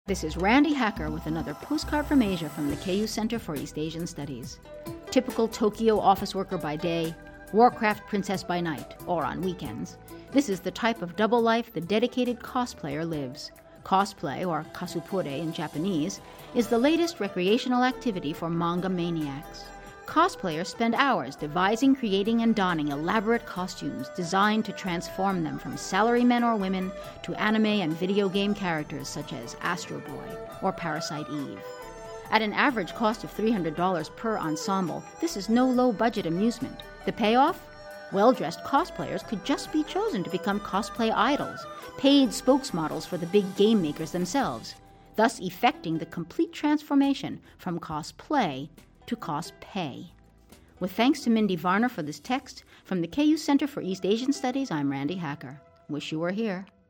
This is Randy Hacker with another postcard from Asia from the KU Center for East Asian Studies. Typical Tokyo office worker by day, Warcraft princess by night, or on weekends. This is the type of double life the dedicated cosplayer lives. Cosplay, or kasupore in Japanese, is the latest recreational activity for manga maniacs. Cosplayers spend hours devising, creating, and donning elaborate costumes designed to transform them from salarymen or women to anime and video game characters such as Astro Boy or Parasite Eve. At an average cost of $300 per ensemble, this is no low-budget amusement. The payoff? Well-dressed cosplayers could just be chosen to become cosplay idols, paid spokesmodels for the big game makers themselves, thus effecting the complete transformation from cosplay to cospay. With thanks to Mindy Varner for this text, from the KU Center for East Asian Studies, I'm Randy Hacker. Wish you were here.